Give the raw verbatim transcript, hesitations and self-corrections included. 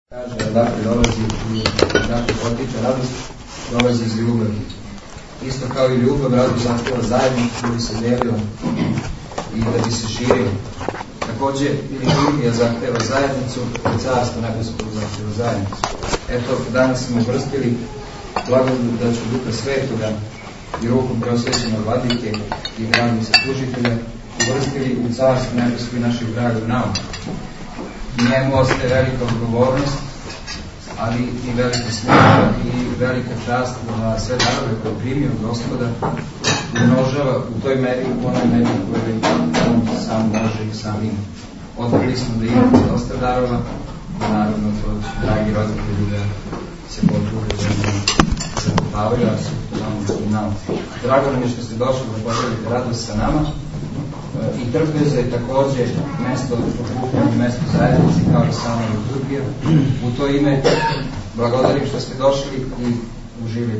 Kaže, odakle dolazi i odakle potiče radost, dolazi iz ljubavi. Isto kao i ljubav, radost zahtjeva zajednicu da bi se delila i da bi se širila. Također i liturgija zahtjeva zajednicu, a carstvo nebesko zahtjeva zajednicu. Eto, danas smo uvrstili blagodaću Duha Svetoga i rukom preosvećenog vladike i gradnice služitelja, uvrstili u carstvo nebesko i naših dragog nauka. Njemu ostaje velika odgovornost, ali i velika služba i velika čast da sve darove koje primi od Gospoda umnožava u toj meri, u onoj meri koju on sam može i sam ima. Otvorili smo da imamo dosta darova, da naravno to dragi roditelji da se potrude da se popavaju, a su tamo i nama. Drago nam je što ste došli da podelite radost sa nama. I trpeza je također mesto okupljanja, mesto zajednici kao i sama liturgija. U to ime blagodarim što ste došli i uživajte.